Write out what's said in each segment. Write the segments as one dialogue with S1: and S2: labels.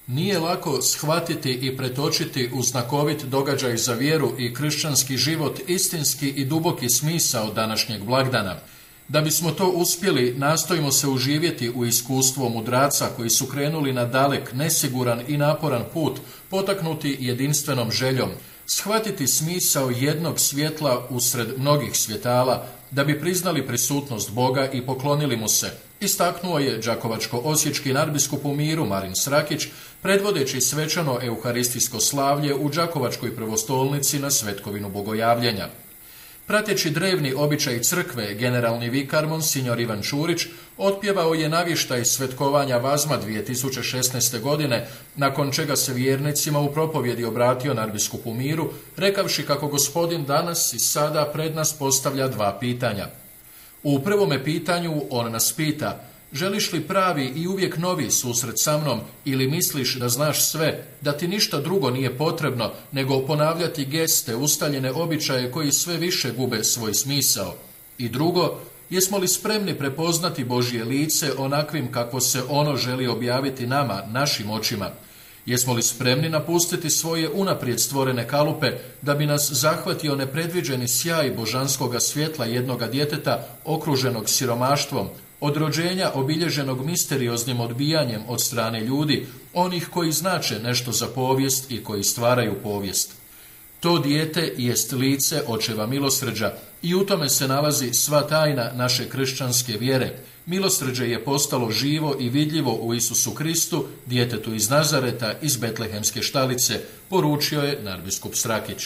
S1: Nije lako shvatiti i pretočiti u znakovit događaj za vjeru i kršćanski život istinski i duboki smisao današnjeg blagdana. Da bismo to uspjeli, nastojimo se uživjeti u iskustvu mudraca koji su krenuli na dalek, nesiguran i naporan put, potaknuti jedinstvenom željom, shvatiti smisao jednog svjetla usred mnogih svjetala, da bi priznali prisutnost Boga i poklonili mu se. Istaknuo je đakovačko-osječki nadbiskup u miru Marin Srakić, predvodeći svečano euharistijsko slavlje u đakovačkoj prvostolnici na svetkovinu bogojavljenja. Prateći drevni običaj crkve, generalni vikar monsignor Ivan Čurić otpjevao je navještaj svetkovanja Vazma 2016. godine, nakon čega se vjernicima u propovjedi obratio nadbiskupu miru, rekavši kako Gospodin danas i sada pred nas postavlja dva pitanja. U prvome pitanju on nas pita: želiš li pravi i uvijek novi susret sa mnom ili misliš da znaš sve, da ti ništa drugo nije potrebno nego ponavljati geste, ustaljene običaje koji sve više gube svoj smisao? I drugo, jesmo li spremni prepoznati Božje lice onakvim kako se ono želi objaviti nama, našim očima? Jesmo li spremni napustiti svoje unaprijed stvorene kalupe da bi nas zahvatio nepredviđeni sjaj božanskoga svjetla jednoga djeteta okruženog siromaštvom, od rođenja obilježenog misterioznim odbijanjem od strane ljudi, onih koji znače nešto za povijest i koji stvaraju povijest? To dijete jest lice Očeva milosrđa i u tome se nalazi sva tajna naše kršćanske vjere. Milosrđe je postalo živo i vidljivo u Isusu Kristu, djetetu iz Nazareta, iz Betlehemske štalice, poručio je nadbiskup Srakić.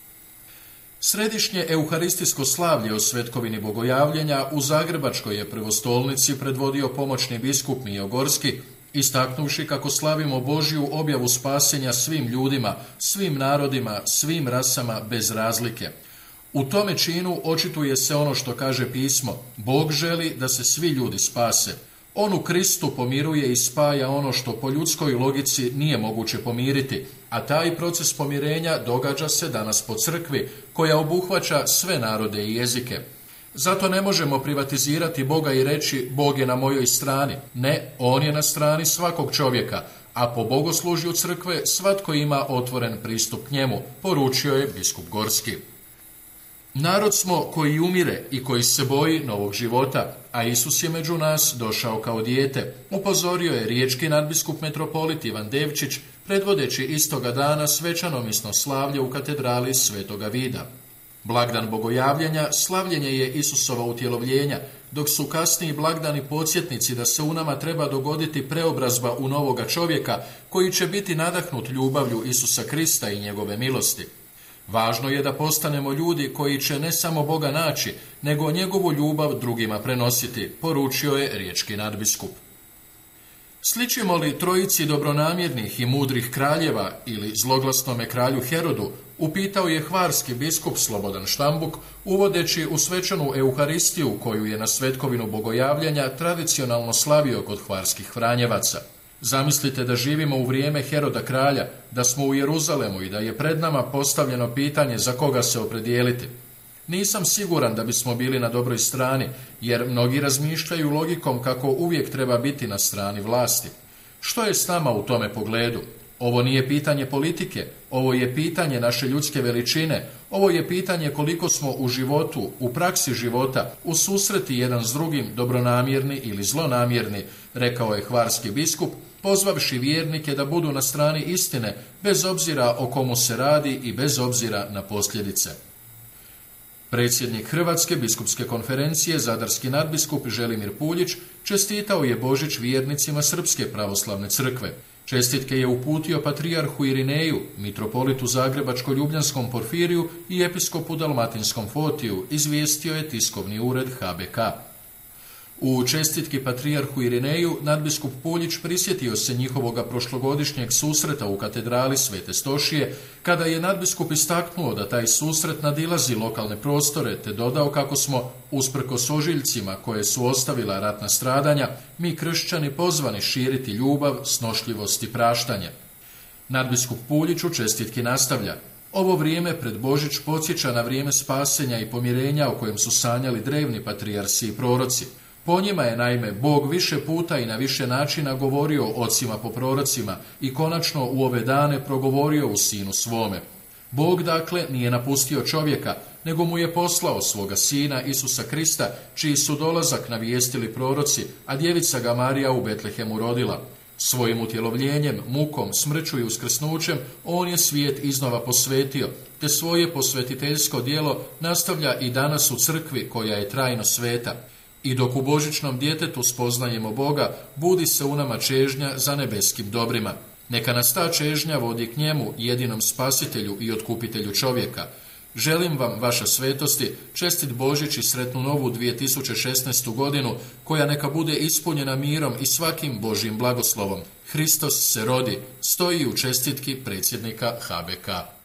S1: Središnje euharistijsko slavlje o svetkovini bogojavljenja u Zagrebačkoj je prvostolnici predvodio pomoćni biskup Mijo Gorski, istaknuvši kako slavimo Božju objavu spasenja svim ljudima, svim narodima, svim rasama bez razlike. U tome činu očituje se ono što kaže pismo: Bog želi da se svi ljudi spase. On u Kristu pomiruje i spaja ono što po ljudskoj logici nije moguće pomiriti, a taj proces pomirenja događa se danas po crkvi, koja obuhvaća sve narode i jezike. Zato ne možemo privatizirati Boga i reći Bog je na mojoj strani. Ne, On je na strani svakog čovjeka, a po bogoslužju crkve svatko ima otvoren pristup k njemu, poručio je biskup Gorski. Narod smo koji umire i koji se boji novog života, a Isus je među nas došao kao dijete, upozorio je riječki nadbiskup metropolit Ivan Devčić, predvodeći istoga dana svečano misno slavlje u katedrali Svetoga Vida. Blagdan bogojavljenja slavljenje je Isusova utjelovljenja, dok su kasniji blagdani podsjetnici da se u nama treba dogoditi preobrazba u novoga čovjeka koji će biti nadahnut ljubavlju Isusa Krista i njegove milosti. Važno je da postanemo ljudi koji će ne samo Boga naći, nego njegovu ljubav drugima prenositi, poručio je riječki nadbiskup. Sličimo li trojici dobronamjernih i mudrih kraljeva ili zloglasnome kralju Herodu, upitao je hvarski biskup Slobodan Štambuk, uvodeći u svečanu euharistiju koju je na svetkovinu bogojavljenja tradicionalno slavio kod hvarskih Franjevaca. Zamislite da živimo u vrijeme Heroda kralja, da smo u Jeruzalemu i da je pred nama postavljeno pitanje za koga se opredijeliti. Nisam siguran da bismo bili na dobroj strani, jer mnogi razmišljaju logikom kako uvijek treba biti na strani vlasti. Što je s nama u tome pogledu? Ovo nije pitanje politike, ovo je pitanje naše ljudske veličine, ovo je pitanje koliko smo u životu, u praksi života, u susreti jedan s drugim dobronamjerni ili zlonamjerni, rekao je hvarski biskup, pozvavši vjernike da budu na strani istine, bez obzira o komu se radi i bez obzira na posljedice. Predsjednik Hrvatske biskupske konferencije, zadarski nadbiskup Želimir Puljić, čestitao je Božić vjernicima Srpske pravoslavne crkve. Čestitke je uputio patrijarhu Irineju, mitropolitu Zagrebačko-Ljubljanskom Porfiriju i episkopu Dalmatinskom Fotiju, izvijestio je tiskovni ured HBK. U čestitki patrijarhu Irineju nadbiskup Puljić prisjetio se njihovoga prošlogodišnjeg susreta u katedrali Svete Stošije, kada je nadbiskup istaknuo da taj susret nadilazi lokalne prostore, te dodao kako smo, usprkos ožiljcima koje su ostavila ratna stradanja, mi kršćani pozvani širiti ljubav, snošljivost i praštanje. Nadbiskup Puljić u čestitki nastavlja: ovo vrijeme pred Božić podsjeća na vrijeme spasenja i pomirenja o kojem su sanjali drevni patrijarsi i proroci. Po njima je naime Bog više puta i na više načina govorio ocima po prorocima i konačno u ove dane progovorio u Sinu svome. Bog dakle nije napustio čovjeka, nego mu je poslao svoga Sina Isusa Krista, čiji su dolazak navijestili proroci, a djevica ga Marija u Betlehemu rodila. Svojim utjelovljenjem, mukom, smrću i uskrsnućem on je svijet iznova posvetio, te svoje posvetiteljsko djelo nastavlja i danas u crkvi koja je trajno sveta. I dok u božićnom djetetu spoznajemo Boga, budi se u nama čežnja za nebeskim dobrima. Neka nas ta čežnja vodi k njemu, jedinom spasitelju i otkupitelju čovjeka. Želim vam, vaša svetosti, čestit Božić i sretnu novu 2016. godinu, koja neka bude ispunjena mirom i svakim Božjim blagoslovom. Hristos se rodi, stoji u čestitki predsjednika HBK.